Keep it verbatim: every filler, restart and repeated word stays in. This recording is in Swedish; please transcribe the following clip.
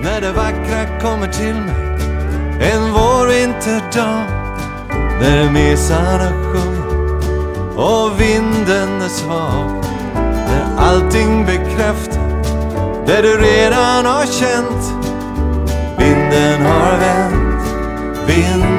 när det vackra kommer till mig. En vårvinterdag när mesarna sjunger och vinden är svag. När allting bekräftar det du redan har känt. Vinden har vänt, vinden